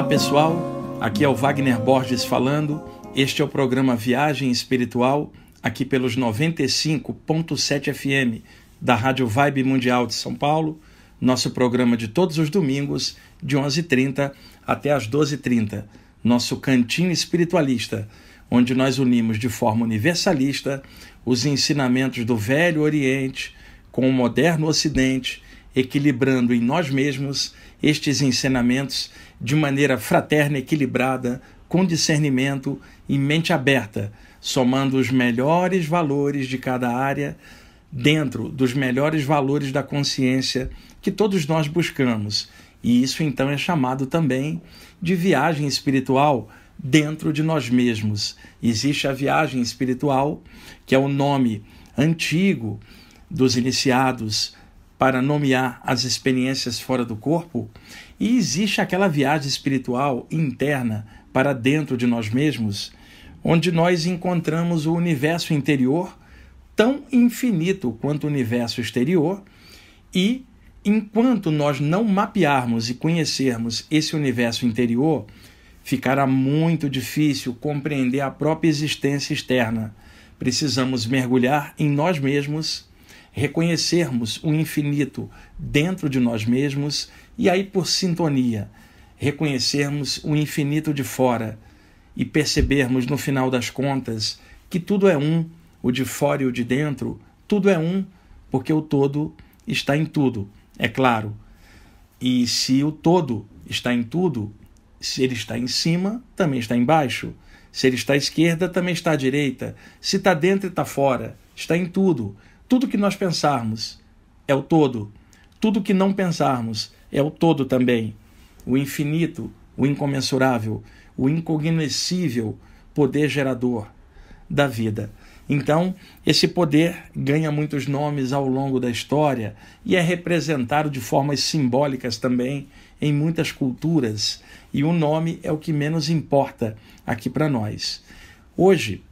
Olá pessoal, aqui é o Wagner Borges falando. Este é o programa Viagem Espiritual, aqui pelos 95.7 FM da Rádio Vibe Mundial de São Paulo. Nosso programa de todos os domingos, de 11h30 até as 12h30. Nosso cantinho espiritualista, onde nós unimos de forma universalista os ensinamentos do Velho Oriente com o moderno Ocidente, equilibrando em nós mesmos estes ensinamentos de maneira fraterna, equilibrada, com discernimento e mente aberta, somando os melhores valores de cada área dentro dos melhores valores da consciência que todos nós buscamos. E isso então é chamado também de viagem espiritual dentro de nós mesmos. Existe a viagem espiritual, que é o nome antigo dos iniciados para nomear as experiências fora do corpo, e existe aquela viagem espiritual interna para dentro de nós mesmos, onde nós encontramos o universo interior tão infinito quanto o universo exterior, e enquanto nós não mapearmos e conhecermos esse universo interior, ficará muito difícil compreender a própria existência externa. Precisamos mergulhar em nós mesmos, reconhecermos o infinito dentro de nós mesmos e aí, por sintonia, reconhecermos o infinito de fora e percebermos, no final das contas, que tudo é um, o de fora e o de dentro, tudo é um, porque o todo está em tudo, é claro. E se o todo está em tudo, se ele está em cima, também está embaixo. Se ele está à esquerda, também está à direita. Se está dentro e está fora, está em tudo. Tudo que nós pensarmos é o todo. Tudo que não pensarmos é o todo também. O infinito, o incomensurável, o incognoscível poder gerador da vida. Então, esse poder ganha muitos nomes ao longo da história e é representado de formas simbólicas também em muitas culturas. E o nome é o que menos importa aqui para nós. Hoje,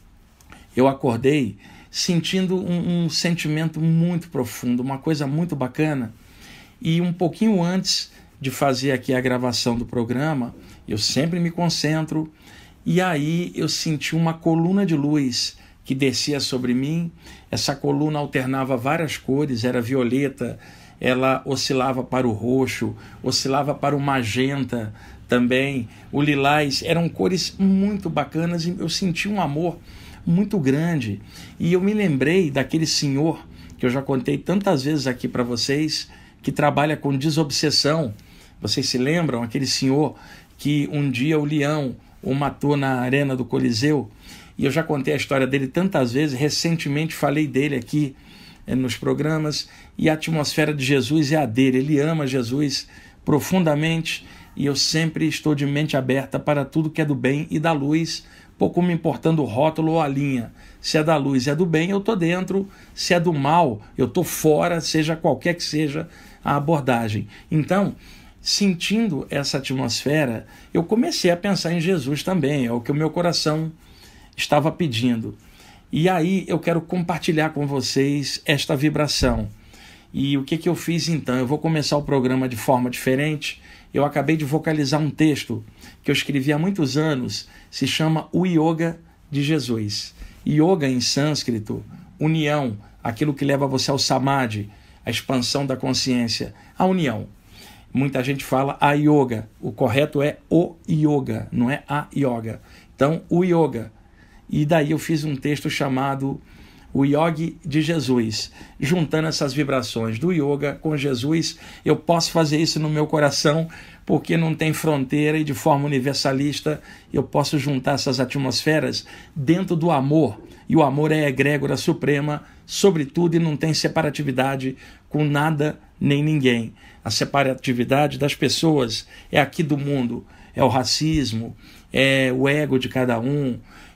eu acordei sentindo um sentimento muito profundo, uma coisa muito bacana. E um pouquinho antes de fazer aqui a gravação do programa, eu sempre me concentro, e aí eu senti uma coluna de luz que descia sobre mim. Essa coluna alternava várias cores, era violeta, ela oscilava para o roxo, oscilava para o magenta também, o lilás. Eram cores muito bacanas e eu senti um amor muito grande. E eu me lembrei daquele senhor que eu já contei tantas vezes aqui para vocês, que trabalha com desobsessão. Vocês se lembram? Aquele senhor que um dia o leão o matou na arena do Coliseu. E eu já contei a história dele tantas vezes, recentemente falei dele aqui nos programas, e a atmosfera de Jesus é a dele. Ele ama Jesus profundamente, e eu sempre estou de mente aberta para tudo que é do bem e da luz, pouco me importando o rótulo ou a linha. Se é da luz e é do bem, eu estou dentro. Se é do mal, eu estou fora, seja qualquer que seja a abordagem. Então, sentindo essa atmosfera, eu comecei a pensar em Jesus também, é o que o meu coração estava pedindo. E aí eu quero compartilhar com vocês esta vibração. E o que eu fiz então? Eu vou começar o programa de forma diferente. Eu acabei de vocalizar um texto que eu escrevi há muitos anos, se chama O Yoga de Jesus. Yoga em sânscrito, união, aquilo que leva você ao samadhi, a expansão da consciência, a união. Muita gente fala a yoga, o correto é o yoga, não é a yoga. Então, o yoga. E daí eu fiz um texto chamado O Yoga de Jesus, juntando essas vibrações do yoga com Jesus. Eu posso fazer isso no meu coração, porque não tem fronteira, e de forma universalista eu posso juntar essas atmosferas dentro do amor. E o amor é a egrégora suprema, sobretudo, e não tem separatividade com nada nem ninguém. A separatividade das pessoas é aqui do mundo, é o racismo, é o ego de cada um,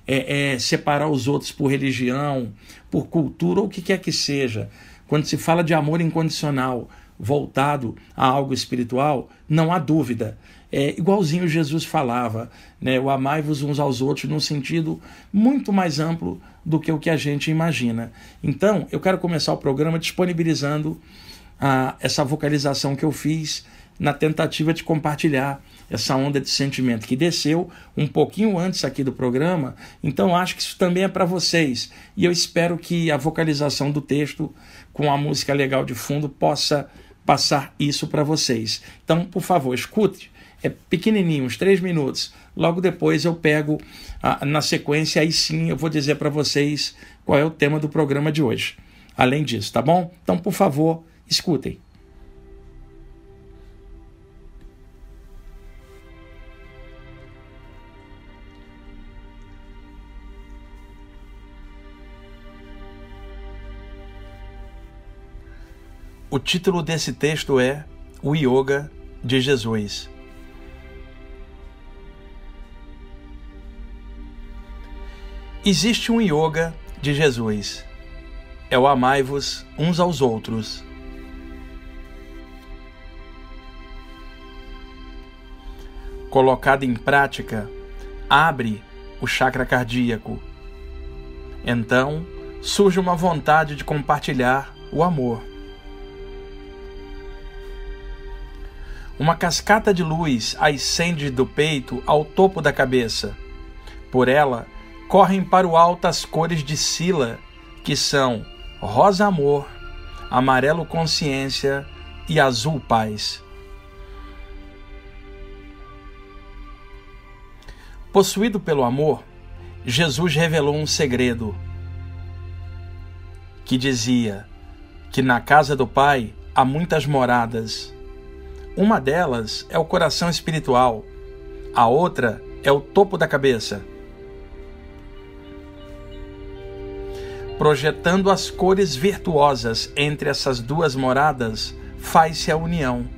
é separar os outros por religião, por cultura, ou o que quer que seja. Quando se fala de amor incondicional voltado a algo espiritual, não há dúvida. É igualzinho Jesus falava, né? O amai-vos uns aos outros num sentido muito mais amplo do que o que a gente imagina. Então, eu quero começar o programa disponibilizando essa vocalização que eu fiz na tentativa de compartilhar essa onda de sentimento que desceu um pouquinho antes aqui do programa, então acho que isso também é para vocês. E eu espero que a vocalização do texto, com a música legal de fundo, possa passar isso para vocês. Então, por favor, escute. É pequenininho, uns 3 minutos. Logo depois eu pego na sequência, aí sim eu vou dizer para vocês qual é o tema do programa de hoje. Além disso, tá bom? Então, por favor, escutem. O título desse texto é O Yoga de Jesus. Existe um yoga de Jesus. É o amai-vos uns aos outros. Colocado em prática, abre o chakra cardíaco. Então, surge uma vontade de compartilhar o amor. Uma cascata de luz ascende do peito ao topo da cabeça. Por ela, correm para o alto as cores de Sila, que são rosa amor, amarelo consciência e azul paz. Possuído pelo amor, Jesus revelou um segredo que dizia que na casa do Pai há muitas moradas. Uma delas é o coração espiritual, a outra é o topo da cabeça. Projetando as cores virtuosas entre essas duas moradas, faz-se a união.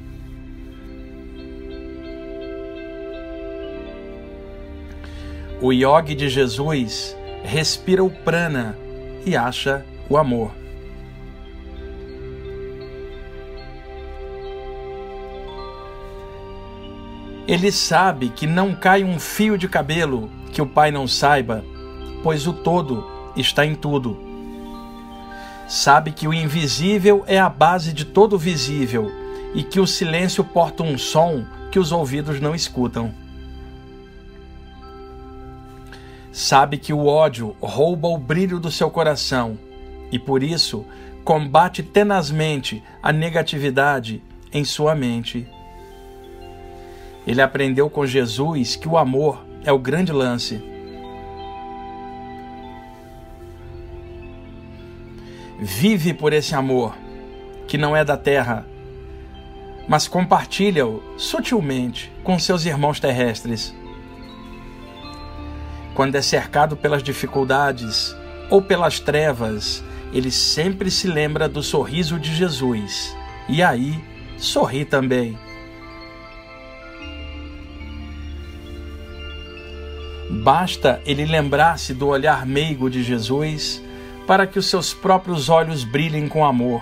O yogi de Jesus respira o prana e acha o amor. Ele sabe que não cai um fio de cabelo que o Pai não saiba, pois o todo está em tudo. Sabe que o invisível é a base de todo o visível e que o silêncio porta um som que os ouvidos não escutam. Sabe que o ódio rouba o brilho do seu coração e, por isso, combate tenazmente a negatividade em sua mente. Ele aprendeu com Jesus que o amor é o grande lance. Vive por esse amor, que não é da terra, mas compartilha-o sutilmente com seus irmãos terrestres. Quando é cercado pelas dificuldades ou pelas trevas, ele sempre se lembra do sorriso de Jesus, e aí sorri também. Basta ele lembrar-se do olhar meigo de Jesus para que os seus próprios olhos brilhem com amor.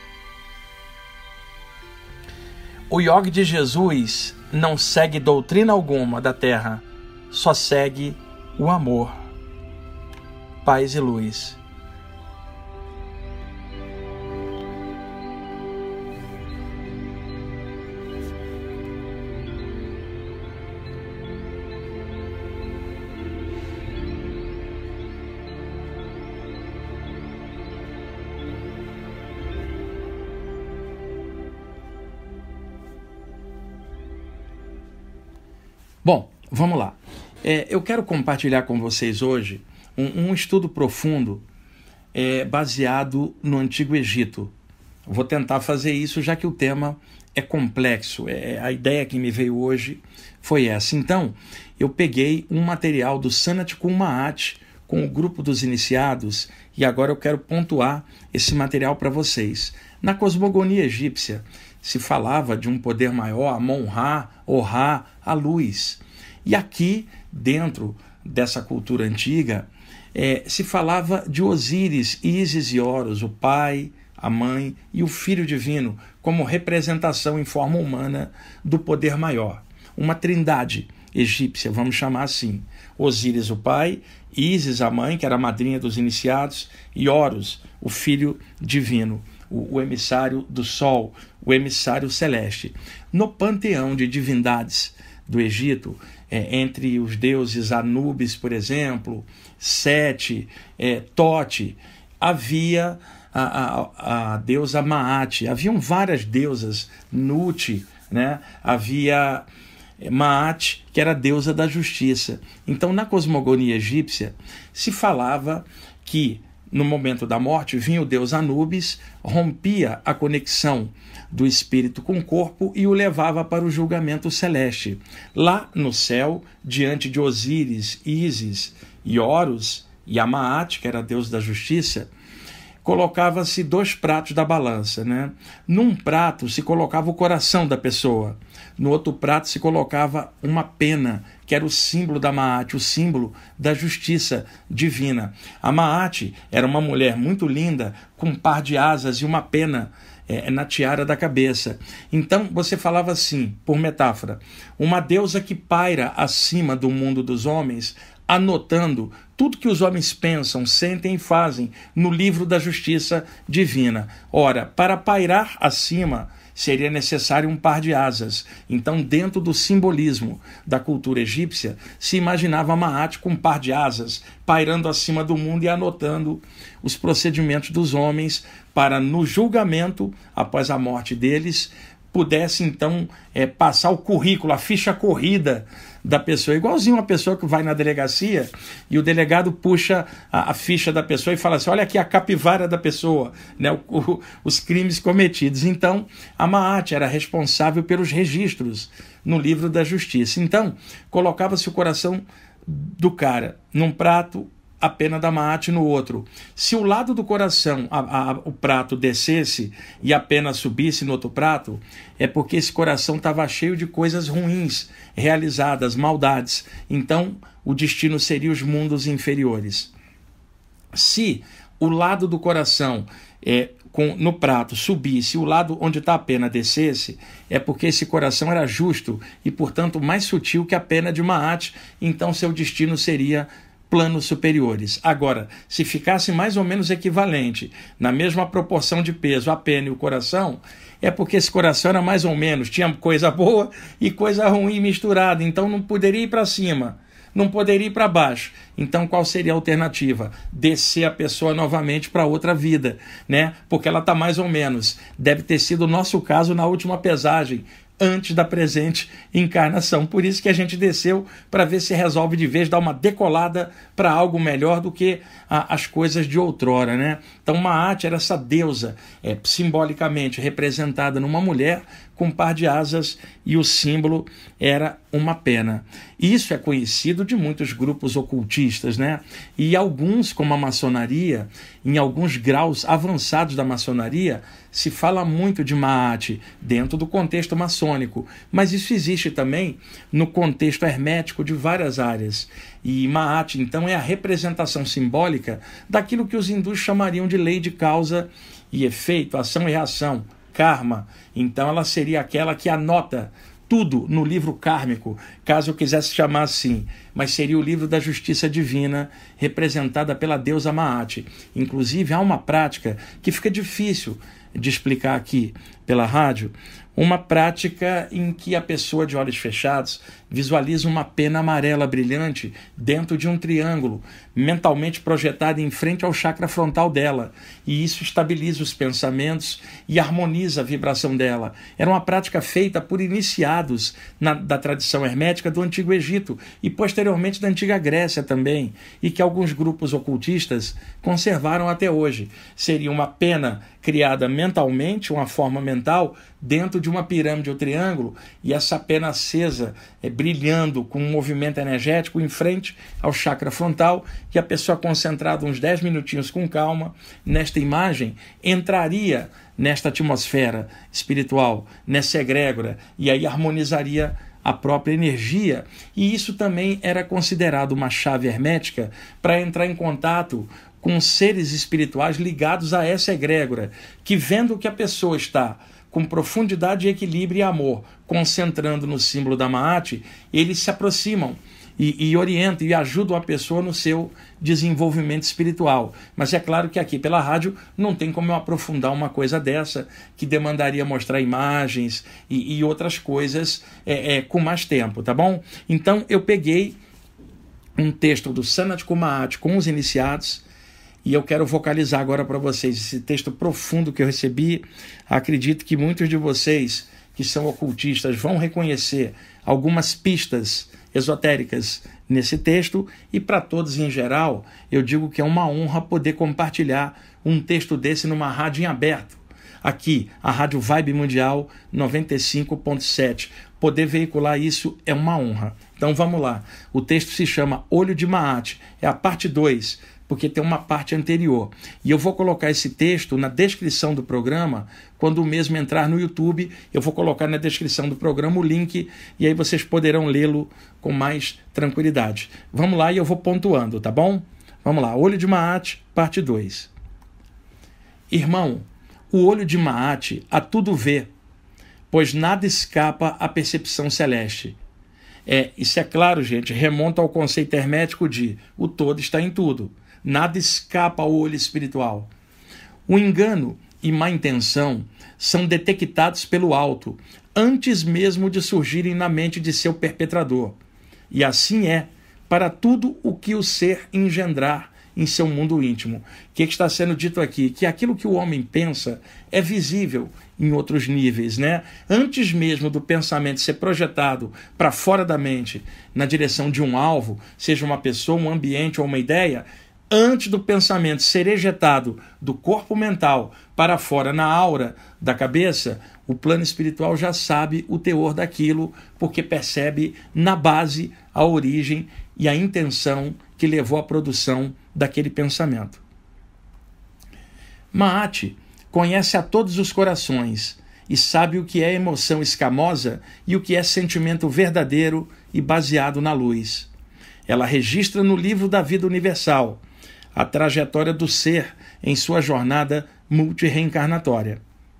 O yoga de Jesus não segue doutrina alguma da terra, só segue o amor. Paz e luz. Bom, vamos lá. Eu quero compartilhar com vocês hoje um estudo profundo baseado no Antigo Egito. Vou tentar fazer isso já que o tema é complexo. A ideia que me veio hoje foi essa. Então, eu peguei um material do Sanat Mahat com o grupo dos iniciados e agora eu quero pontuar esse material para vocês. Na cosmogonia egípcia, se falava de um poder maior, Amon-Ra, Or-Ra, a luz. E aqui, dentro dessa cultura antiga, se falava de Osíris, Ísis e Horus, o pai, a mãe e o filho divino, como representação em forma humana do poder maior. Uma trindade egípcia, vamos chamar assim. Osíris, o pai, Ísis, a mãe, que era a madrinha dos iniciados, e Horus, o filho divino, o emissário do sol, o emissário celeste. No panteão de divindades do Egito, entre os deuses Anubis, por exemplo, Sete, Tote, havia a deusa Maat, haviam várias deusas, Nut, né? Havia Maat, que era a deusa da justiça. Então, na cosmogonia egípcia, se falava que no momento da morte vinha o deus Anubis, rompia a conexão do espírito com o corpo e o levava para o julgamento celeste. Lá no céu, diante de Osíris, Ísis e Horus, e Maat, que era a deusa da justiça, colocava-se 2 pratos da balança, né? Num prato se colocava o coração da pessoa, no outro prato se colocava uma pena, que era o símbolo da Maat, o símbolo da justiça divina. A Maat era uma mulher muito linda, com um par de asas e uma pena na tiara da cabeça. Então você falava assim, por metáfora, uma deusa que paira acima do mundo dos homens, anotando tudo que os homens pensam, sentem e fazem no livro da justiça divina. Ora, para pairar acima, seria necessário um par de asas. Então, dentro do simbolismo da cultura egípcia, se imaginava Maat com um par de asas, pairando acima do mundo e anotando os procedimentos dos homens para, no julgamento, após a morte deles, pudesse então passar o currículo, a ficha corrida da pessoa, igualzinho uma pessoa que vai na delegacia e o delegado puxa a ficha da pessoa e fala assim, olha aqui a capivara da pessoa, né, os crimes cometidos. Então a Maat era responsável pelos registros no livro da justiça. Então colocava-se o coração do cara num prato, a pena da Maat no outro. Se o lado do coração, o prato descesse e a pena subisse no outro prato, é porque esse coração estava cheio de coisas ruins realizadas, maldades. Então, o destino seria os mundos inferiores. Se o lado do coração no prato subisse, o lado onde está a pena descesse, é porque esse coração era justo e, portanto, mais sutil que a pena de Maat, então seu destino seria planos superiores. Agora, se ficasse mais ou menos equivalente, na mesma proporção de peso, a pena e o coração, é porque esse coração era mais ou menos, tinha coisa boa e coisa ruim misturada, então não poderia ir para cima, não poderia ir para baixo. Então qual seria a alternativa? Descer a pessoa novamente para outra vida, né? Porque ela está mais ou menos. Deve ter sido o nosso caso na última pesagem, antes da presente encarnação. Por isso que a gente desceu para ver se resolve de vez dar uma decolada para algo melhor do que as coisas de outrora, né? Então Maat era essa deusa simbolicamente representada numa mulher com um par de asas e o símbolo era uma pena. Isso é conhecido de muitos grupos ocultistas, né? E alguns, como a maçonaria, em alguns graus avançados da maçonaria, se fala muito de Maat dentro do contexto maçônico, mas isso existe também no contexto hermético de várias áreas. E Maat, então, é a representação simbólica daquilo que os hindus chamariam de lei de causa e efeito, ação e reação, karma. Então ela seria aquela que anota tudo no livro kármico, caso eu quisesse chamar assim, mas seria o livro da justiça divina, representada pela deusa Maat. Inclusive, há uma prática que fica difícil de explicar aqui pela rádio, uma prática em que a pessoa de olhos fechados visualiza uma pena amarela brilhante dentro de um triângulo, mentalmente projetada em frente ao chakra frontal dela, e isso estabiliza os pensamentos e harmoniza a vibração dela. Era uma prática feita por iniciados da tradição hermética do Antigo Egito e posteriormente da Antiga Grécia também, e que alguns grupos ocultistas conservaram até hoje. Seria uma pena criada mentalmente, uma forma mental, dentro de uma pirâmide ou triângulo, e essa pena acesa brilhando com um movimento energético em frente ao chakra frontal, e a pessoa concentrada uns 10 minutinhos com calma nesta imagem entraria nesta atmosfera espiritual, nessa egrégora, e aí harmonizaria a própria energia. E isso também era considerado uma chave hermética para entrar em contato com seres espirituais ligados a essa egrégora, que vendo que a pessoa está com profundidade, equilíbrio e amor, concentrando no símbolo da Maat, eles se aproximam e orientam e ajudam a pessoa no seu desenvolvimento espiritual. Mas é claro que aqui pela rádio não tem como eu aprofundar uma coisa dessa, que demandaria mostrar imagens e outras coisas com mais tempo, tá bom? Então eu peguei um texto do Sanat Kumara com os iniciados, e eu quero vocalizar agora para vocês esse texto profundo que eu recebi. Acredito que muitos de vocês que são ocultistas vão reconhecer algumas pistas esotéricas nesse texto, e para todos em geral, eu digo que é uma honra poder compartilhar um texto desse numa rádio em aberto. Aqui, a Rádio Vibe Mundial 95.7. Poder veicular isso é uma honra. Então vamos lá. O texto se chama Olho de Maat. É a parte 2, porque tem uma parte anterior. E eu vou colocar esse texto na descrição do programa. Quando o mesmo entrar no YouTube, eu vou colocar na descrição do programa o link, e aí vocês poderão lê-lo com mais tranquilidade. Vamos lá, e eu vou pontuando, tá bom? Vamos lá. Olho de Maat, parte 2. Irmão, o olho de Maat a tudo vê, pois nada escapa à percepção celeste. Isso é claro, gente, remonta ao conceito hermético de o todo está em tudo. Nada escapa ao olho espiritual. O engano e má intenção são detectados pelo alto, antes mesmo de surgirem na mente de seu perpetrador. E assim é para tudo o que o ser engendrar em seu mundo íntimo. O que está sendo dito aqui? Que aquilo que o homem pensa é visível em outros níveis, né? Antes mesmo do pensamento ser projetado para fora da mente, na direção de um alvo, seja uma pessoa, um ambiente ou uma ideia, antes do pensamento ser ejetado do corpo mental para fora na aura da cabeça, o plano espiritual já sabe o teor daquilo, porque percebe na base a origem e a intenção que levou à produção daquele pensamento. Maat conhece a todos os corações e sabe o que é emoção escamosa e o que é sentimento verdadeiro e baseado na luz. Ela registra no livro da vida universal a trajetória do ser em sua jornada multirreencarnatória.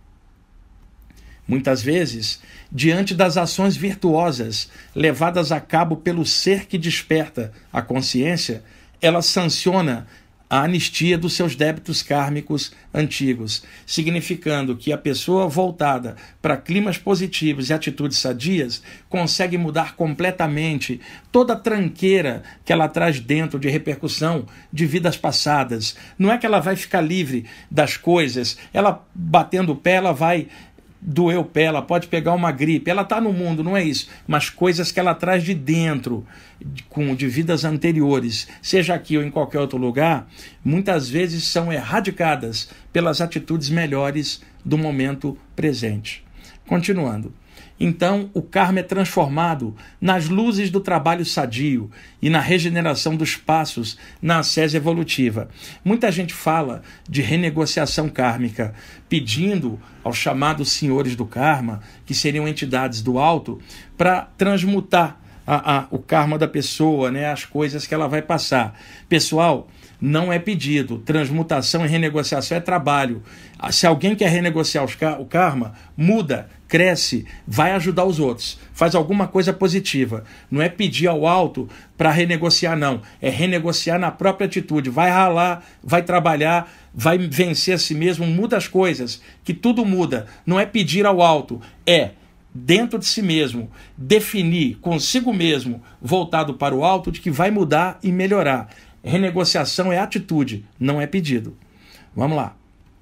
Muitas vezes, diante das ações virtuosas levadas a cabo pelo ser que desperta a consciência, ela sanciona a anistia dos seus débitos kármicos antigos, significando que a pessoa voltada para climas positivos e atitudes sadias consegue mudar completamente toda a tranqueira que ela traz dentro de repercussão de vidas passadas. Não é que ela vai ficar livre das coisas, ela batendo o pé, ela vai doer o pé, ela pode pegar uma gripe, ela está no mundo, não é isso, mas coisas que ela traz de dentro, de vidas anteriores, seja aqui ou em qualquer outro lugar, muitas vezes são erradicadas pelas atitudes melhores do momento presente. Continuando. Então, o karma é transformado nas luzes do trabalho sadio e na regeneração dos passos na ascese evolutiva. Muita gente fala de renegociação kármica, pedindo aos chamados senhores do karma, que seriam entidades do alto, para transmutar o karma da pessoa, né, as coisas que ela vai passar. Pessoal, não é pedido. Transmutação e renegociação é trabalho. Se alguém quer renegociar o karma, muda, cresce, vai ajudar os outros, faz alguma coisa positiva. Não é pedir ao alto para renegociar, não. É renegociar na própria atitude. Vai ralar, vai trabalhar, vai vencer a si mesmo, muda as coisas, que tudo muda. Não é pedir ao alto, é dentro de si mesmo, definir consigo mesmo, voltado para o alto, de que vai mudar e melhorar. Renegociação é atitude, não é pedido. Vamos lá.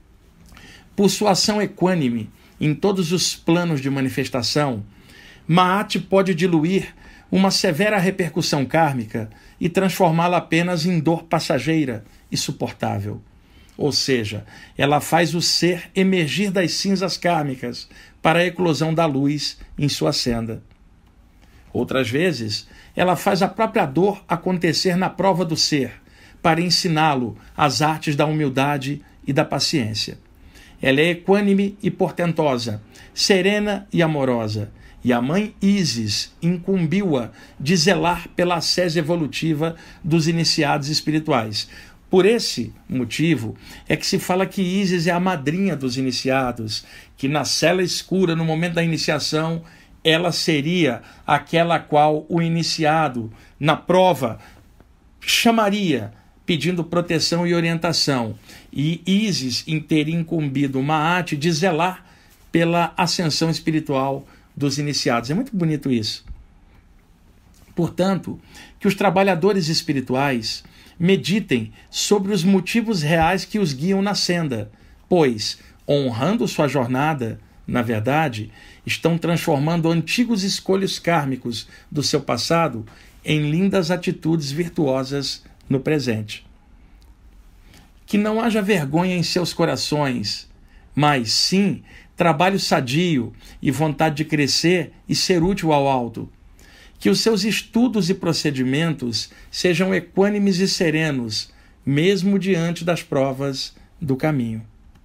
Por sua ação equânime em todos os planos de manifestação, Maat pode diluir uma severa repercussão kármica e transformá-la apenas em dor passageira e suportável. Ou seja, ela faz o ser emergir das cinzas kármicas para a eclosão da luz em sua senda. Outras vezes, ela faz a própria dor acontecer na prova do ser, para ensiná-lo as artes da humildade e da paciência. Ela é equânime e portentosa, serena e amorosa, e a mãe Isis incumbiu-a de zelar pela ascese evolutiva dos iniciados espirituais. Por esse motivo é que se fala que Isis é a madrinha dos iniciados, que na cela escura, no momento da iniciação, ela seria aquela qual o iniciado na prova chamaria, pedindo proteção e orientação. E Ísis teria incumbido Maat de zelar pela ascensão espiritual dos iniciados. É muito bonito isso. Portanto, que os trabalhadores espirituais meditem sobre os motivos reais que os guiam na senda, pois, honrando sua jornada, na verdade, estão transformando antigos escolhos kármicos do seu passado em lindas atitudes virtuosas no presente. Que não haja vergonha em seus corações, mas sim trabalho sadio e vontade de crescer e ser útil ao alto. Que os seus estudos e procedimentos sejam equânimes e serenos, mesmo diante das provas do caminho.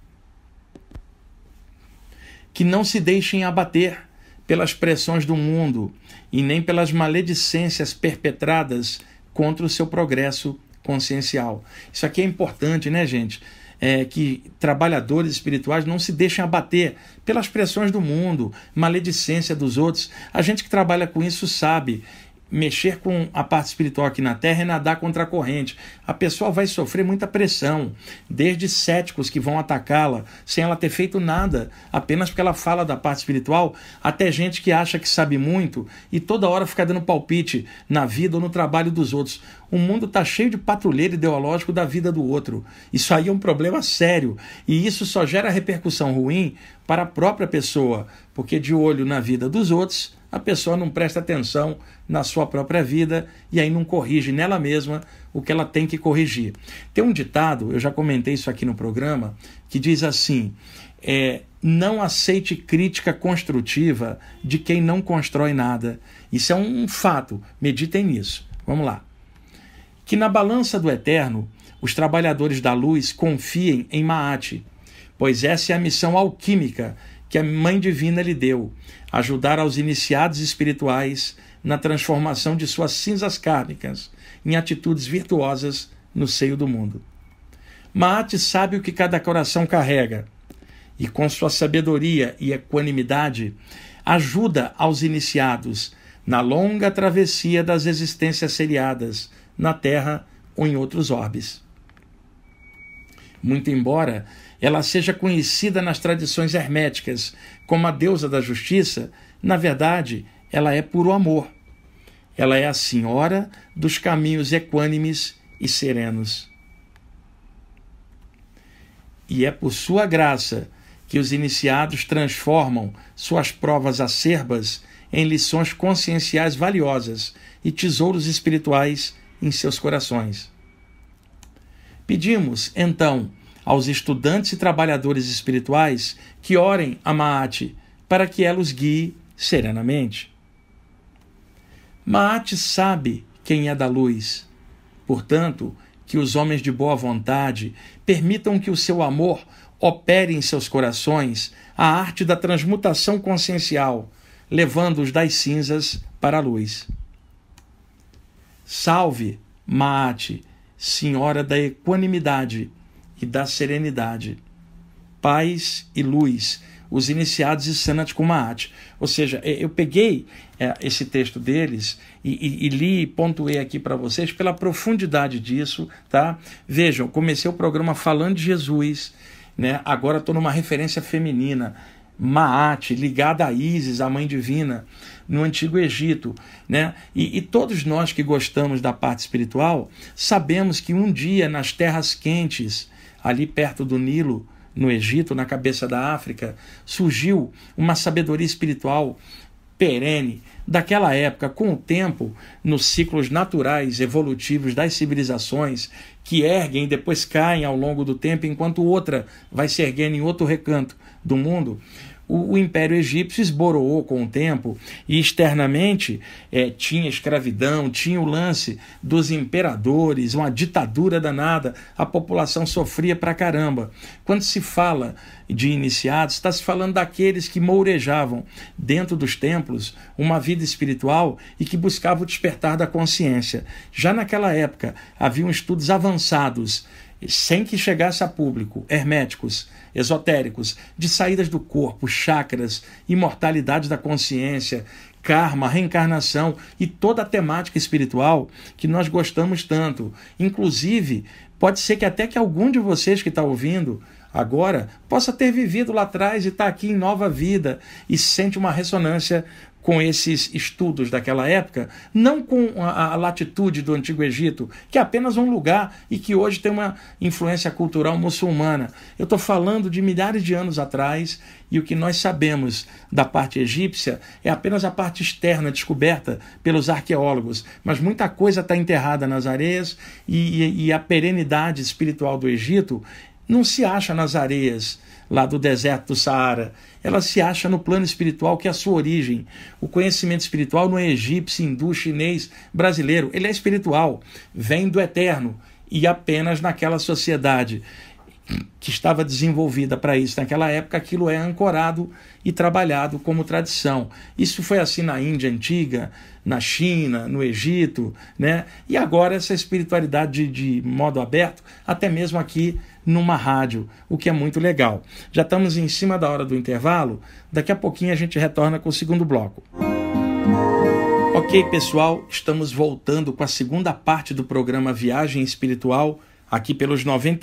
Que não se deixem abater pelas pressões do mundo e nem pelas maledicências perpetradas contra o seu progresso consciencial. Isso aqui é importante, né, gente? Que trabalhadores espirituais não se deixem abater pelas pressões do mundo, maledicência dos outros. A gente que trabalha com isso sabe. Mexer com a parte espiritual aqui na Terra é nadar contra a corrente. A pessoa vai sofrer muita pressão, desde céticos que vão atacá-la sem ela ter feito nada, apenas porque ela fala da parte espiritual, até gente que acha que sabe muito e toda hora fica dando palpite na vida ou no trabalho dos outros. O mundo está cheio de patrulheiro ideológico da vida do outro. Isso aí é um problema sério e isso só gera repercussão ruim para a própria pessoa, porque de olho na vida dos outros, a pessoa não presta atenção na sua própria vida e aí não corrige nela mesma o que ela tem que corrigir. Tem um ditado, eu já comentei isso aqui no programa, que diz assim, não aceite crítica construtiva de quem não constrói nada. Isso é um fato, meditem nisso. Vamos lá. Que na balança do eterno, os trabalhadores da luz confiem em Maat, pois essa é a missão alquímica que a Mãe Divina lhe deu, ajudar aos iniciados espirituais na transformação de suas cinzas kármicas em atitudes virtuosas no seio do mundo. Maat sabe o que cada coração carrega e, com sua sabedoria e equanimidade, ajuda aos iniciados na longa travessia das existências seriadas na Terra ou em outros orbes. Muito embora ela seja conhecida nas tradições herméticas como a deusa da justiça, na verdade, ela é puro amor. Ela é a senhora dos caminhos equânimes e serenos. E é por sua graça que os iniciados transformam suas provas acerbas em lições conscienciais valiosas e tesouros espirituais em seus corações. Pedimos, então, aos estudantes e trabalhadores espirituais que orem a Maat para que ela os guie serenamente. Maat sabe quem é da luz. Portanto, que os homens de boa vontade permitam que o seu amor opere em seus corações a arte da transmutação consciencial, levando-os das cinzas para a luz. Salve, Maat, Senhora da equanimidade e da serenidade, paz e luz, os iniciados e Sanat com Maat. Ou seja, eu peguei esse texto deles e li e pontuei aqui para vocês pela profundidade disso, tá? Vejam, comecei o programa falando de Jesus, né? Agora estou numa referência feminina, Maat, ligada a Ísis, a Mãe Divina, no Antigo Egito, né? E todos nós que gostamos da parte espiritual, sabemos que um dia nas terras quentes, ali perto do Nilo, no Egito, na cabeça da África, surgiu uma sabedoria espiritual perene daquela época, com o tempo, nos ciclos naturais, evolutivos das civilizações, que erguem e depois caem ao longo do tempo, enquanto outra vai se erguendo em outro recanto do mundo. O Império Egípcio esboroou com o tempo e externamente tinha escravidão, tinha o lance dos imperadores, uma ditadura danada, a população sofria pra caramba. Quando se fala de iniciados, está se falando daqueles que mourejavam dentro dos templos uma vida espiritual e que buscavam o despertar da consciência. Já naquela época, haviam estudos avançados, sem que chegasse a público, herméticos, esotéricos, de saídas do corpo, chakras, imortalidade da consciência, karma, reencarnação e toda a temática espiritual que nós gostamos tanto. Inclusive, pode ser que até que algum de vocês que está ouvindo agora possa ter vivido lá atrás e está aqui em nova vida e sente uma ressonância com esses estudos daquela época, não com a latitude do Antigo Egito, que é apenas um lugar e que hoje tem uma influência cultural muçulmana. Eu estou falando de milhares de anos atrás, e o que nós sabemos da parte egípcia é apenas a parte externa descoberta pelos arqueólogos, mas muita coisa está enterrada nas areias e a perenidade espiritual do Egito não se acha nas areias lá do deserto do Saara. Ela se acha no plano espiritual, que é a sua origem. O conhecimento espiritual não é egípcio, hindu, chinês, brasileiro. Ele é espiritual, vem do eterno e apenas naquela sociedade que estava desenvolvida para isso. Naquela época, aquilo é ancorado e trabalhado como tradição. Isso foi assim na Índia antiga, na China, no Egito, né? E agora essa espiritualidade de modo aberto, até mesmo aqui numa rádio, o que é muito legal. Já estamos em cima da hora do intervalo, daqui a pouquinho a gente retorna com o segundo bloco. Ok, pessoal, estamos voltando com a segunda parte do programa Viagem Espiritual, aqui pelos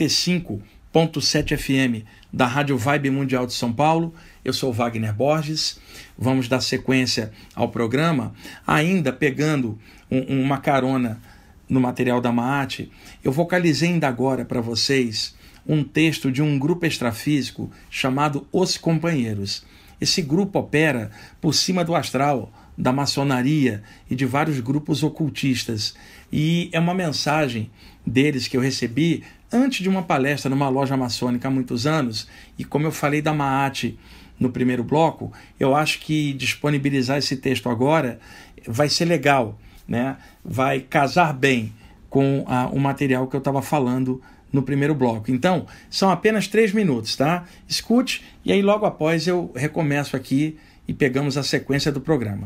95.7 FM da Rádio Vibe Mundial de São Paulo. Eu sou Wagner Borges. Vamos dar sequência ao programa, ainda pegando uma carona no material da Maat. Eu vocalizei ainda agora para vocês um texto de um grupo extrafísico chamado Os Companheiros. Esse grupo opera por cima do astral, da maçonaria e de vários grupos ocultistas. E é uma mensagem deles que eu recebi antes de uma palestra numa loja maçônica há muitos anos. E como eu falei da Maat no primeiro bloco, eu acho que disponibilizar esse texto agora vai ser legal, né? Vai casar bem com o material que eu estava falando no primeiro bloco. Então, são apenas 3 minutos, tá? Escute e aí logo após eu recomeço aqui e pegamos a sequência do programa.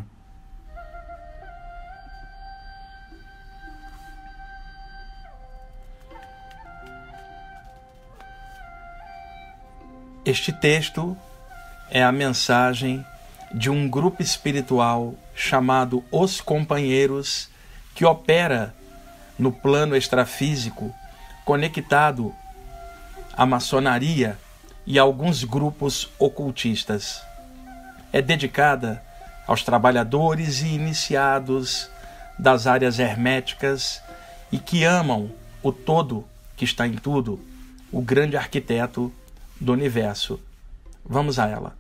Este texto é a mensagem de um grupo espiritual chamado Os Companheiros, que opera no plano extrafísico, conectado à maçonaria e a alguns grupos ocultistas. É dedicada aos trabalhadores e iniciados das áreas herméticas e que amam o todo que está em tudo, o grande arquiteto do universo. Vamos a ela.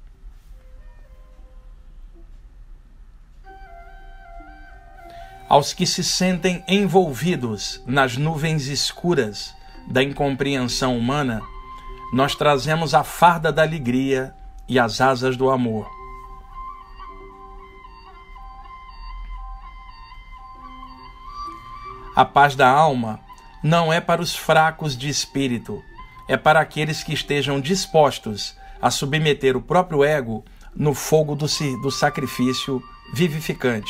Aos que se sentem envolvidos nas nuvens escuras da incompreensão humana, nós trazemos a farda da alegria e as asas do amor. A paz da alma não é para os fracos de espírito, é para aqueles que estejam dispostos a submeter o próprio ego no fogo do sacrifício vivificante.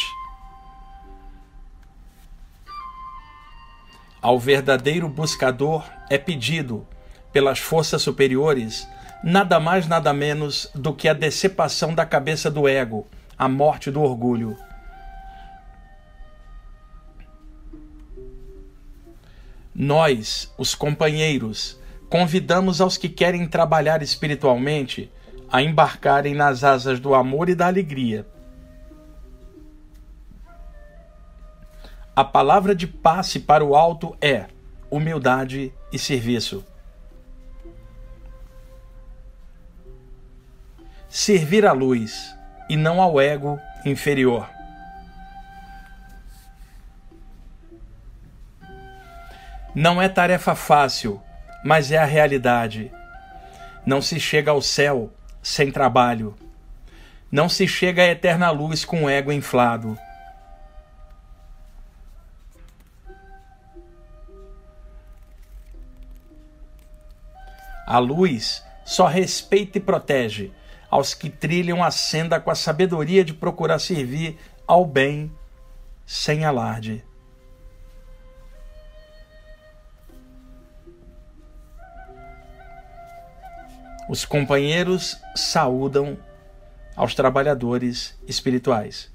Ao verdadeiro buscador é pedido, pelas forças superiores, nada mais nada menos do que a decepação da cabeça do ego, a morte do orgulho. Nós, os companheiros, convidamos aos que querem trabalhar espiritualmente a embarcarem nas asas do amor e da alegria. A palavra de passe para o alto é humildade e serviço. Servir à luz e não ao ego inferior. Não é tarefa fácil, mas é a realidade. Não se chega ao céu sem trabalho. Não se chega à eterna luz com o ego inflado. A luz só respeita e protege aos que trilham a senda com a sabedoria de procurar servir ao bem sem alarde. Os companheiros saúdam aos trabalhadores espirituais.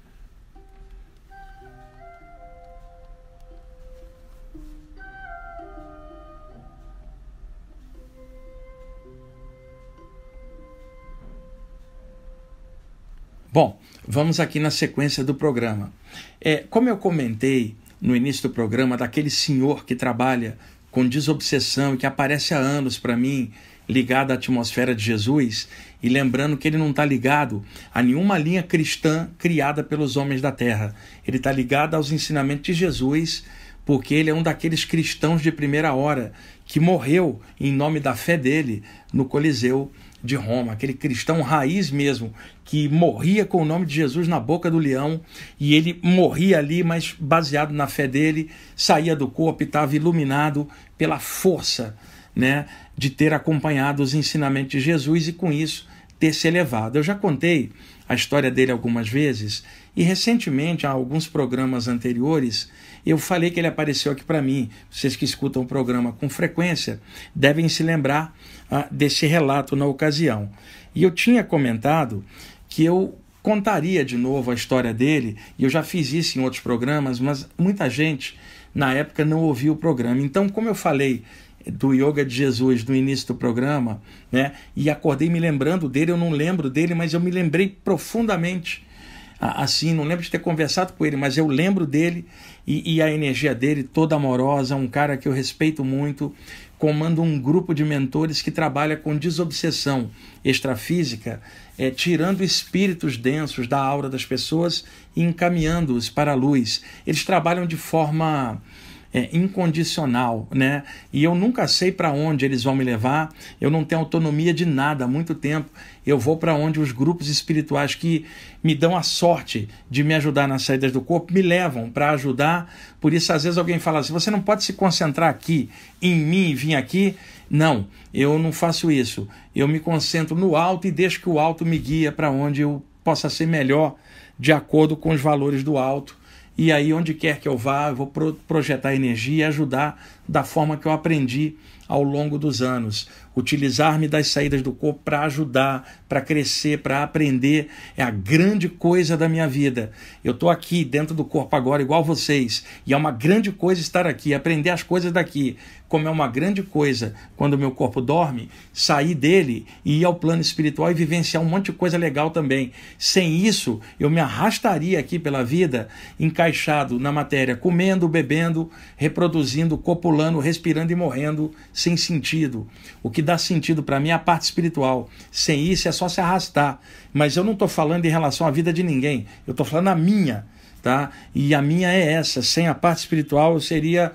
Bom, vamos aqui na sequência do programa. Como eu comentei no início do programa, daquele senhor que trabalha com desobsessão e que aparece há anos para mim, ligado à atmosfera de Jesus, e lembrando que ele não está ligado a nenhuma linha cristã criada pelos homens da terra. Ele está ligado aos ensinamentos de Jesus, porque ele é um daqueles cristãos de primeira hora que morreu em nome da fé dele no Coliseu de Roma, aquele cristão raiz mesmo, que morria com o nome de Jesus na boca do leão, e ele morria ali, mas baseado na fé dele, saía do corpo e estava iluminado pela força, né, de ter acompanhado os ensinamentos de Jesus e com isso ter se elevado. Eu já contei a história dele algumas vezes e recentemente, há alguns programas anteriores, eu falei que ele apareceu aqui para mim. Vocês que escutam o programa com frequência devem se lembrar desse relato na ocasião. E eu tinha comentado que eu contaria de novo a história dele, e eu já fiz isso em outros programas, mas muita gente na época não ouviu o programa. Então, como eu falei do Yoga de Jesus no início do programa, né, e acordei me lembrando dele, eu não lembro dele, mas eu me lembrei profundamente, assim, não lembro de ter conversado com ele, mas eu lembro dele e a energia dele toda amorosa, um cara que eu respeito muito, comanda um grupo de mentores que trabalha com desobsessão extrafísica, tirando espíritos densos da aura das pessoas e encaminhando-os para a luz. Eles trabalham de forma incondicional, né? E eu nunca sei para onde eles vão me levar, eu não tenho autonomia de nada há muito tempo, eu vou para onde os grupos espirituais que me dão a sorte de me ajudar nas saídas do corpo me levam para ajudar. Por isso às vezes alguém fala assim, você não pode se concentrar aqui em mim e vir aqui. Não, eu não faço isso, eu me concentro no alto e deixo que o alto me guia para onde eu possa ser melhor de acordo com os valores do alto. E aí, onde quer que eu vá, eu vou projetar energia e ajudar da forma que eu aprendi ao longo dos anos. Utilizar-me das saídas do corpo para ajudar, para crescer, para aprender. É a grande coisa da minha vida. Eu estou aqui dentro do corpo agora, igual vocês. E é uma grande coisa estar aqui, aprender as coisas daqui. Como é uma grande coisa, quando o meu corpo dorme, sair dele e ir ao plano espiritual e vivenciar um monte de coisa legal também. Sem isso, eu me arrastaria aqui pela vida, encaixado na matéria, comendo, bebendo, reproduzindo, copulando, respirando e morrendo, sem sentido. O que dá sentido para mim é a parte espiritual. Sem isso é só se arrastar. Mas eu não estou falando em relação à vida de ninguém, eu estou falando a minha. Tá? E a minha é essa, sem a parte espiritual eu seria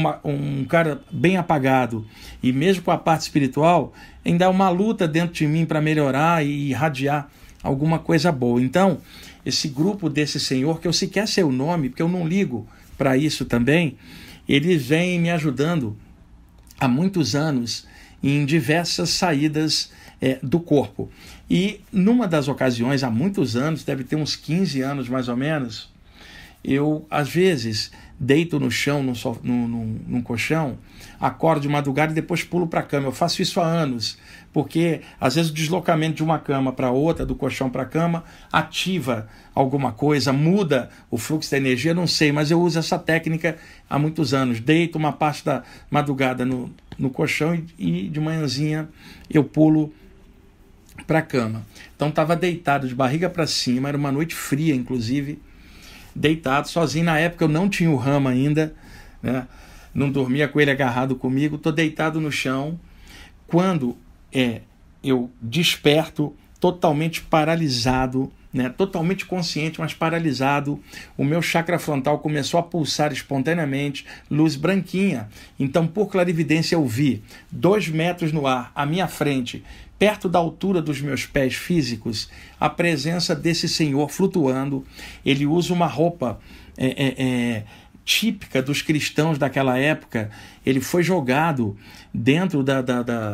um cara bem apagado, e mesmo com a parte espiritual ainda há uma luta dentro de mim para melhorar e irradiar alguma coisa boa. Então esse grupo desse senhor, que eu sequer sei o nome, porque eu não ligo para isso também, eles vêm me ajudando há muitos anos em diversas saídas do corpo. E numa das ocasiões, há muitos anos, deve ter uns 15 anos mais ou menos, eu, às vezes, deito no chão, num colchão, acordo de madrugada e depois pulo para a cama. Eu faço isso há anos, porque, às vezes, o deslocamento de uma cama para outra, do colchão para a cama, ativa alguma coisa, muda o fluxo da energia, não sei, mas eu uso essa técnica há muitos anos. Deito uma parte da madrugada no colchão e de manhãzinha eu pulo para a cama. Então, estava deitado de barriga para cima, era uma noite fria, inclusive, deitado sozinho. Na época eu não tinha o ramo ainda, né? Não dormia com ele agarrado comigo, estou deitado no chão, quando eu desperto totalmente paralisado, né? Totalmente consciente, mas paralisado. O meu chakra frontal começou a pulsar espontaneamente, luz branquinha. Então, por clarividência, eu vi 2 metros no ar, à minha frente, perto da altura dos meus pés físicos, a presença desse senhor flutuando. Ele usa uma roupa típica dos cristãos daquela época. Ele foi jogado dentro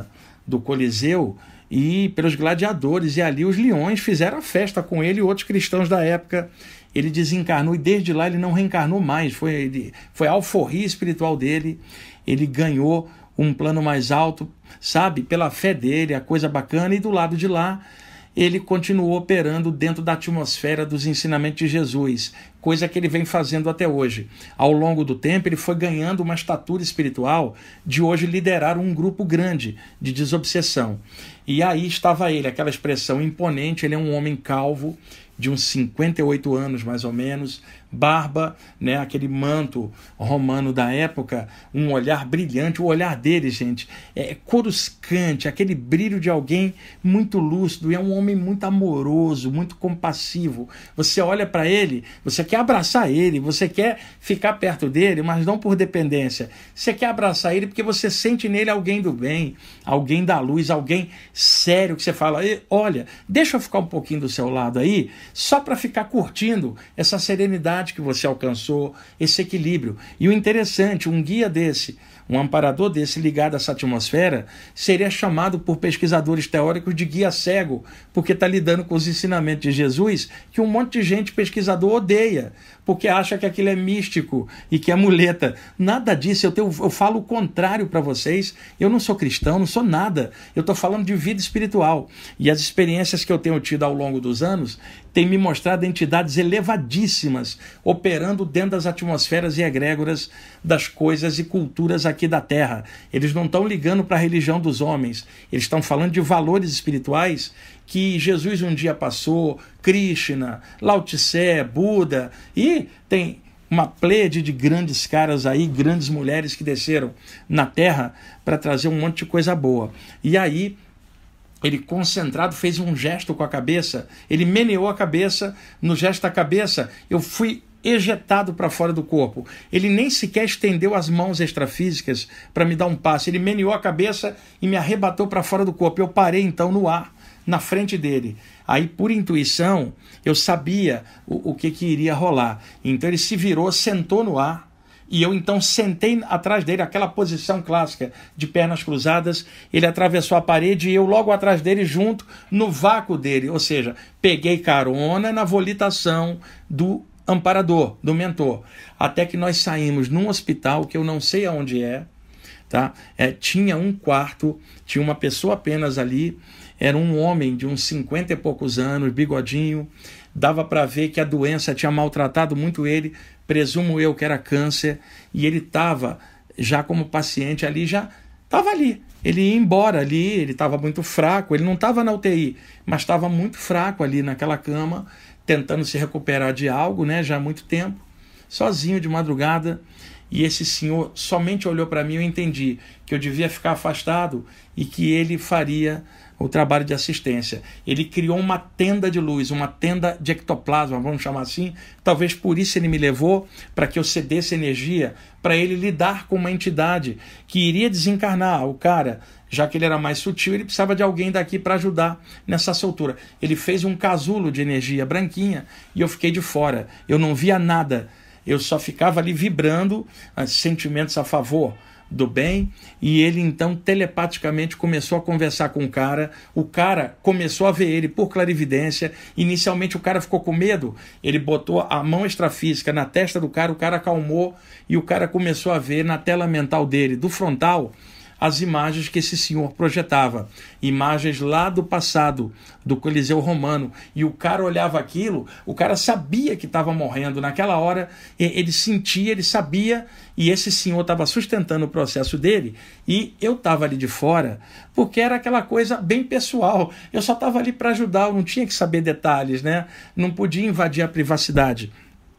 do Coliseu e pelos gladiadores, e ali os leões fizeram a festa com ele e outros cristãos da época. Ele desencarnou e desde lá ele não reencarnou mais, foi a alforria espiritual dele, ele ganhou um plano mais alto, sabe, pela fé dele, a coisa bacana, e do lado de lá ele continuou operando dentro da atmosfera dos ensinamentos de Jesus, coisa que ele vem fazendo até hoje. Ao longo do tempo, ele foi ganhando uma estatura espiritual de hoje liderar um grupo grande de desobsessão. E aí estava ele, aquela expressão imponente, ele é um homem calvo, de uns 58 anos mais ou menos, barba, né, aquele manto romano da época, um olhar brilhante. O olhar dele, gente, é coruscante, aquele brilho de alguém muito lúcido, é um homem muito amoroso, muito compassivo. Você olha para ele, você quer abraçar ele, você quer ficar perto dele, mas não por dependência. Você quer abraçar ele porque você sente nele alguém do bem, alguém da luz, alguém sério, que você fala, olha, deixa eu ficar um pouquinho do seu lado aí, só para ficar curtindo essa serenidade que você alcançou, esse equilíbrio. E o interessante, um guia desse, um amparador desse ligado a essa atmosfera, seria chamado por pesquisadores teóricos de guia cego, porque está lidando com os ensinamentos de Jesus, que um monte de gente, pesquisador, odeia, porque acha que aquilo é místico e que é muleta. Nada disso, eu falo o contrário para vocês. Eu não sou cristão, não sou nada. Eu estou falando de vida espiritual. E as experiências que eu tenho tido ao longo dos anos têm me mostrado entidades elevadíssimas operando dentro das atmosferas e egrégoras das coisas e culturas aqui da Terra. Eles não estão ligando para a religião dos homens. Eles estão falando de valores espirituais que Jesus um dia passou, Krishna, Lao Tse, Buda, e tem uma pleiade de grandes caras aí, grandes mulheres que desceram na Terra para trazer um monte de coisa boa. E aí, ele concentrado fez um gesto com a cabeça, ele meneou a cabeça, no gesto da cabeça eu fui ejetado para fora do corpo. Ele nem sequer estendeu as mãos extrafísicas para me dar um passe, ele meneou a cabeça e me arrebatou para fora do corpo. Eu parei então no ar, na frente dele. Aí, por intuição, eu sabia o que iria rolar. Então ele se virou, sentou no ar, e eu então sentei atrás dele, aquela posição clássica de pernas cruzadas. Ele atravessou a parede e eu logo atrás dele, junto no vácuo dele. Ou seja, peguei carona na volitação do amparador, do mentor. Até que nós saímos num hospital, que eu não sei aonde é, tá? Tinha um quarto, tinha uma pessoa apenas ali, era um homem de uns 50 e poucos anos, bigodinho, dava para ver que a doença tinha maltratado muito ele, presumo eu que era câncer, e ele estava já como paciente ali, já estava ali. Ele ia embora ali, ele estava muito fraco, ele não estava na UTI, mas estava muito fraco ali naquela cama, tentando se recuperar de algo, né, já há muito tempo, sozinho de madrugada. E esse senhor somente olhou para mim e eu entendi que eu devia ficar afastado e que ele faria o trabalho de assistência. Ele criou uma tenda de luz, uma tenda de ectoplasma, vamos chamar assim. Talvez por isso ele me levou, para que eu cedesse energia, para ele lidar com uma entidade que iria desencarnar o cara. Já que ele era mais sutil, ele precisava de alguém daqui para ajudar nessa soltura. Ele fez um casulo de energia branquinha e eu fiquei de fora. Eu não via nada. Eu só ficava ali vibrando sentimentos a favor do bem, e ele então telepaticamente começou a conversar com o cara começou a ver ele por clarividência. Inicialmente o cara ficou com medo, ele botou a mão extrafísica na testa do cara, o cara acalmou e o cara começou a ver na tela mental dele, do frontal, as imagens que esse senhor projetava, imagens lá do passado, do Coliseu Romano, e o cara olhava aquilo, o cara sabia que estava morrendo, naquela hora ele sentia, ele sabia, e esse senhor estava sustentando o processo dele, e eu estava ali de fora, porque era aquela coisa bem pessoal, eu só estava ali para ajudar, eu não tinha que saber detalhes, né? Não podia invadir a privacidade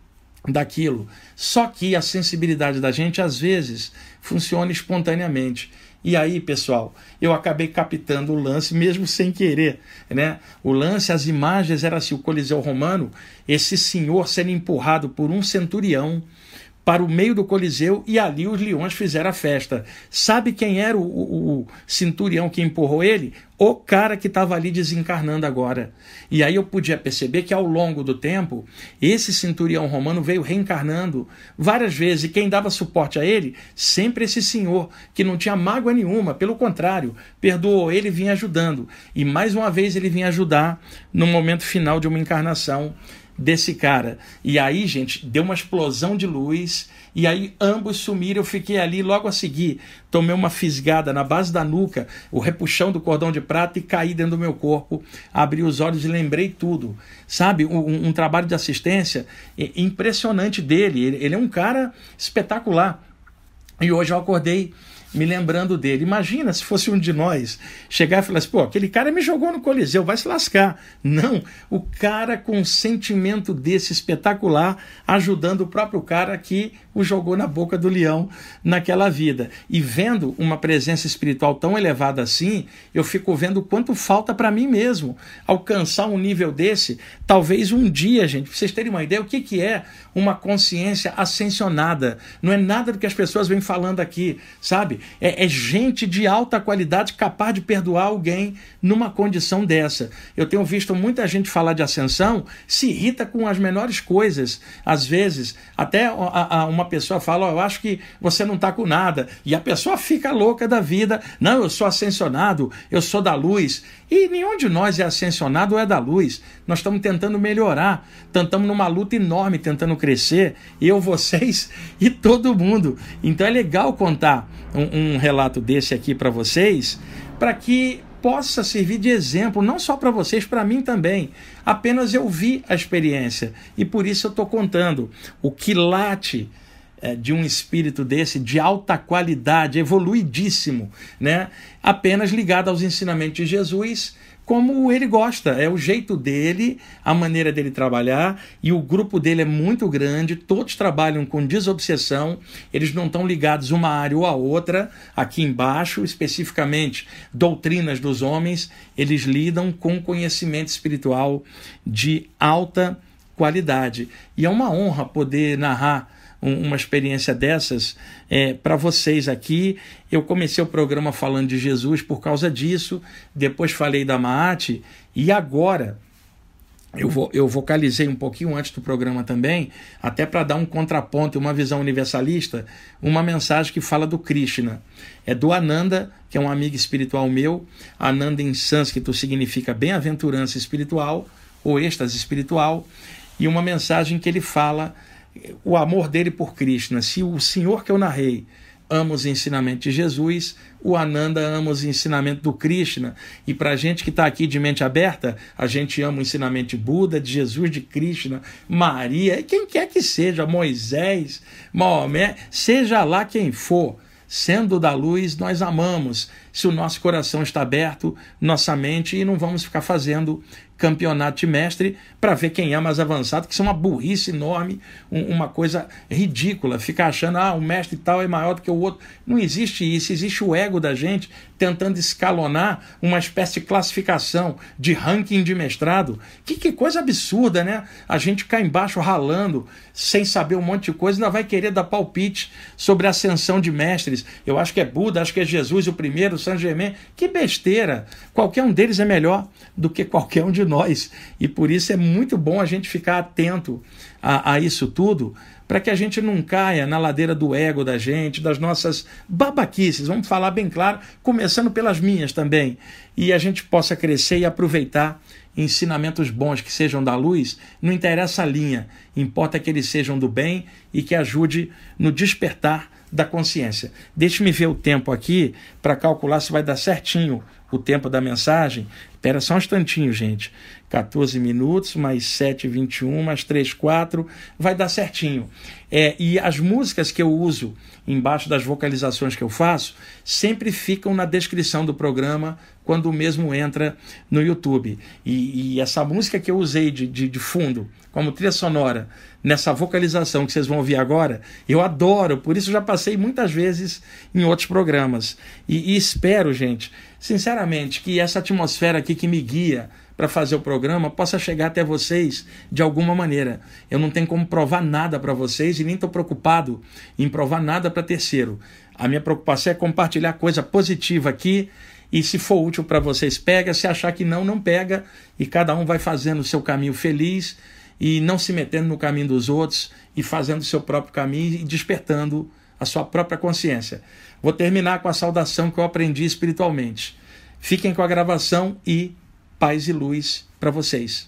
daquilo. Só que a sensibilidade da gente às vezes funciona espontaneamente. E aí, pessoal, eu acabei captando o lance mesmo sem querer, né? O lance, as imagens, era assim, o Coliseu Romano, esse senhor sendo empurrado por um centurião para o meio do Coliseu e ali os leões fizeram a festa. Sabe quem era o centurião que empurrou ele? O cara que estava ali desencarnando agora. E aí eu podia perceber que ao longo do tempo, esse centurião romano veio reencarnando várias vezes. E quem dava suporte a ele? Sempre esse senhor, que não tinha mágoa nenhuma. Pelo contrário, perdoou ele e vinha ajudando. E mais uma vez ele vinha ajudar no momento final de uma encarnação desse cara. E aí, gente, deu uma explosão de luz, e aí ambos sumiram. Eu fiquei ali logo a seguir, tomei uma fisgada na base da nuca, o repuxão do cordão de prata, e caí dentro do meu corpo, abri os olhos e lembrei tudo, sabe? Um trabalho de assistência impressionante dele. Ele é um cara espetacular, e hoje eu acordei me lembrando dele. Imagina se fosse um de nós chegar e falar assim, pô, aquele cara me jogou no Coliseu, vai se lascar. Não, o cara com um sentimento desse espetacular, ajudando o próprio cara que o jogou na boca do leão naquela vida. E vendo uma presença espiritual tão elevada assim, eu fico vendo o quanto falta para mim mesmo alcançar um nível desse. Talvez um dia, gente, pra vocês terem uma ideia, o que é uma consciência ascensionada? Não é nada do que as pessoas vêm falando aqui, sabe? É gente de alta qualidade capaz de perdoar alguém numa condição dessa. Eu tenho visto muita gente falar de ascensão, se irrita com as menores coisas. Às vezes, até uma pessoa fala, eu acho que você não está com nada. E a pessoa fica louca da vida. Não, eu sou ascensionado, eu sou da luz. E nenhum de nós é ascensionado ou é da luz. Nós estamos tentando melhorar. Estamos numa luta enorme, tentando crescer. Eu, vocês e todo mundo. Então é legal contar um relato desse aqui para vocês, para que possa servir de exemplo, não só para vocês, para mim também. Apenas eu vi a experiência e por isso eu estou contando. O quilate de um espírito desse, de alta qualidade, evoluidíssimo, né? Apenas ligado aos ensinamentos de Jesus, como ele gosta, é o jeito dele, a maneira dele trabalhar, e o grupo dele é muito grande, todos trabalham com desobsessão, eles não estão ligados uma área ou a outra. Aqui embaixo, especificamente, doutrinas dos homens, eles lidam com conhecimento espiritual de alta qualidade. E é uma honra poder narrar uma experiência dessas para vocês aqui. Eu comecei o programa falando de Jesus por causa disso, depois falei da Maat, e agora eu vocalizei um pouquinho antes do programa também, até para dar um contraponto, uma visão universalista, uma mensagem que fala do Krishna. É do Ananda, que é um amigo espiritual meu. Ananda em sânscrito significa bem-aventurança espiritual, ou êxtase espiritual, e uma mensagem que ele fala o amor dele por Krishna. Se o senhor que eu narrei ama os ensinamentos de Jesus, o Ananda ama os ensinamentos do Krishna. E para a gente que está aqui de mente aberta, a gente ama o ensinamento de Buda, de Jesus, de Krishna, Maria, e quem quer que seja, Moisés, Maomé, seja lá quem for, sendo da luz, nós amamos. Se o nosso coração está aberto, nossa mente, e não vamos ficar fazendo campeonato de mestre para ver quem é mais avançado, que isso é uma burrice enorme, uma coisa ridícula, ficar achando, o mestre tal é maior do que o outro. Não existe isso, existe o ego da gente tentando escalonar uma espécie de classificação, de ranking de mestrado. Que coisa absurda, né? A gente cá embaixo ralando, sem saber um monte de coisa, ainda vai querer dar palpite sobre a ascensão de mestres. Eu acho que é Buda, acho que é Jesus o primeiro, Saint Germain. Que besteira! Qualquer um deles é melhor do que qualquer um de nós. E por isso é muito bom a gente ficar atento a isso tudo, para que a gente não caia na ladeira do ego da gente, das nossas babaquices, vamos falar bem claro, começando pelas minhas também, e a gente possa crescer e aproveitar ensinamentos bons que sejam da luz. Não interessa a linha, importa que eles sejam do bem e que ajude no despertar da consciência. Deixe-me ver o tempo aqui para calcular se vai dar certinho o tempo da mensagem. Espera só um instantinho, gente. 14 minutos, mais 7:21, mais 3:04, vai dar certinho. E as músicas que eu uso embaixo das vocalizações que eu faço sempre ficam na descrição do programa quando o mesmo entra no YouTube. E essa música que eu usei de fundo, como trilha sonora, nessa vocalização que vocês vão ouvir agora, eu adoro, por isso já passei muitas vezes em outros programas. E espero, gente, sinceramente, que essa atmosfera aqui que me guia para fazer o programa possa chegar até vocês de alguma maneira. Eu não tenho como provar nada para vocês e nem estou preocupado em provar nada para terceiro. A minha preocupação é compartilhar coisa positiva aqui e, se for útil para vocês, pega. Se achar que não, não pega, e cada um vai fazendo o seu caminho feliz e não se metendo no caminho dos outros e fazendo o seu próprio caminho e despertando a sua própria consciência. Vou terminar com a saudação que eu aprendi espiritualmente. Fiquem com a gravação e paz e luz para vocês.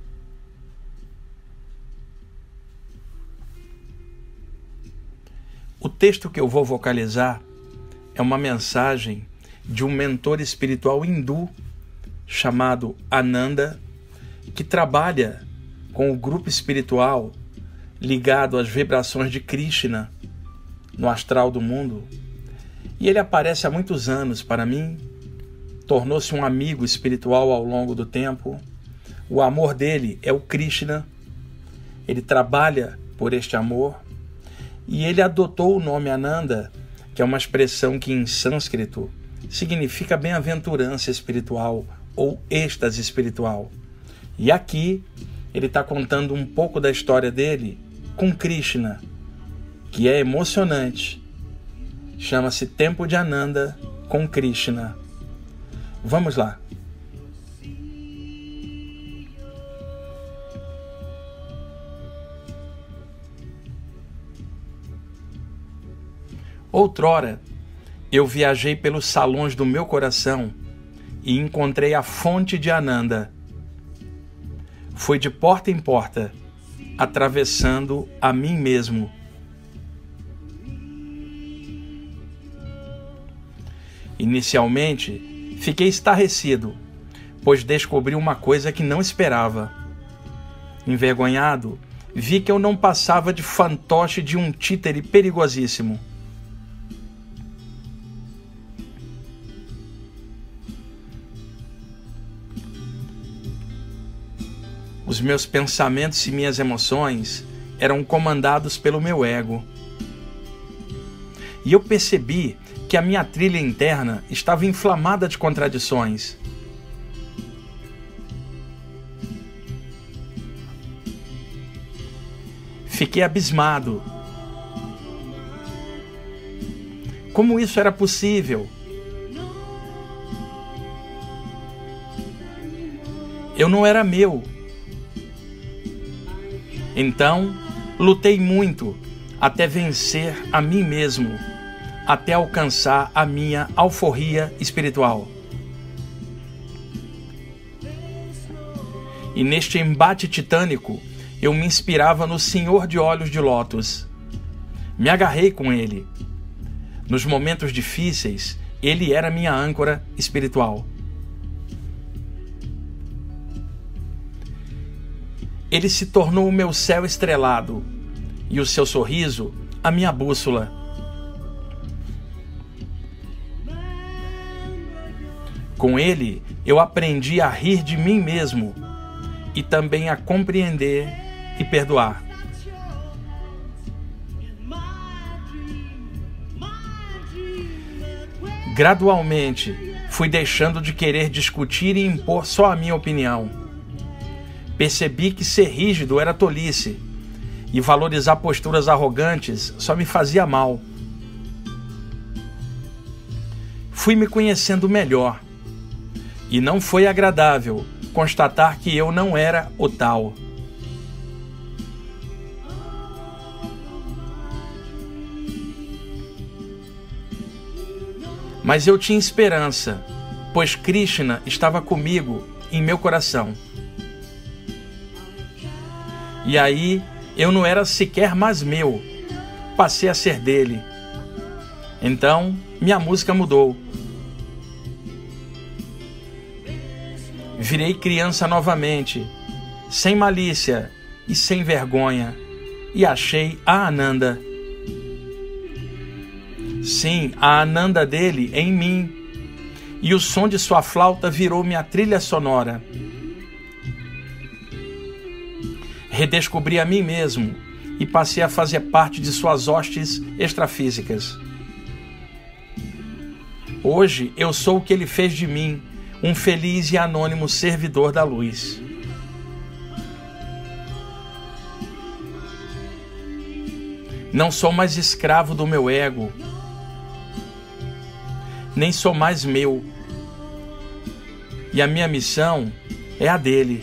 O texto que eu vou vocalizar é uma mensagem de um mentor espiritual hindu chamado Ananda, que trabalha com o grupo espiritual ligado às vibrações de Krishna no astral do mundo. E ele aparece há muitos anos para mim, tornou-se um amigo espiritual ao longo do tempo. O amor dele é o Krishna, ele trabalha por este amor, e ele adotou o nome Ananda, que é uma expressão que em sânscrito significa bem-aventurança espiritual ou êxtase espiritual. E aqui ele está contando um pouco da história dele com Krishna, que é emocionante. Chama-se Tempo de Ananda com Krishna. Vamos lá. Outrora, eu viajei pelos salões do meu coração e encontrei a fonte de Ananda. Fui de porta em porta, atravessando a mim mesmo. Inicialmente, fiquei estarrecido, pois descobri uma coisa que não esperava. Envergonhado, vi que eu não passava de fantoche de um títere perigosíssimo. Os meus pensamentos e minhas emoções eram comandados pelo meu ego. E eu percebi que a minha trilha interna estava inflamada de contradições. Fiquei abismado. Como isso era possível? Eu não era meu. Então, lutei muito até vencer a mim mesmo, até alcançar a minha alforria espiritual. E neste embate titânico, eu me inspirava no Senhor de Olhos de Lótus. Me agarrei com ele. Nos momentos difíceis, ele era minha âncora espiritual. Ele se tornou o meu céu estrelado e o seu sorriso a minha bússola. Com ele, eu aprendi a rir de mim mesmo e também a compreender e perdoar. Gradualmente, fui deixando de querer discutir e impor só a minha opinião. Percebi que ser rígido era tolice e valorizar posturas arrogantes só me fazia mal. Fui me conhecendo melhor e não foi agradável constatar que eu não era o tal. Mas eu tinha esperança, pois Krishna estava comigo em meu coração. E aí, eu não era sequer mais meu, passei a ser dele. Então, minha música mudou. Virei criança novamente, sem malícia e sem vergonha, e achei a Ananda. Sim, a Ananda dele em mim, e o som de sua flauta virou minha trilha sonora. Redescobri a mim mesmo e passei a fazer parte de suas hostes extrafísicas. Hoje eu sou o que Ele fez de mim, um feliz e anônimo servidor da luz. Não sou mais escravo do meu ego, nem sou mais meu. E a minha missão é a dele.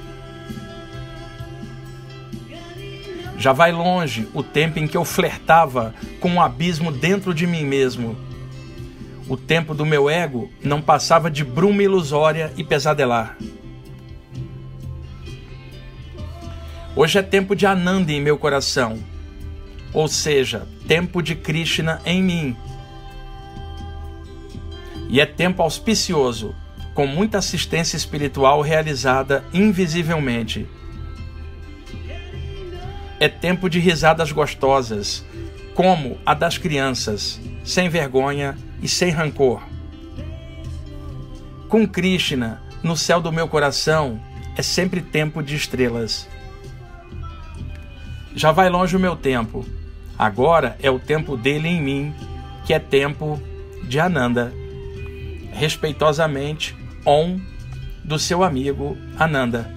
Já vai longe o tempo em que eu flertava com um abismo dentro de mim mesmo. O tempo do meu ego não passava de bruma ilusória e pesadelar. Hoje é tempo de Ananda em meu coração, ou seja, tempo de Krishna em mim. E é tempo auspicioso, com muita assistência espiritual realizada invisivelmente. É tempo de risadas gostosas, como a das crianças, sem vergonha e sem rancor. Com Krishna, no céu do meu coração, é sempre tempo de estrelas. Já vai longe o meu tempo. Agora é o tempo dele em mim, que é tempo de Ananda. Respeitosamente, Om, do seu amigo Ananda.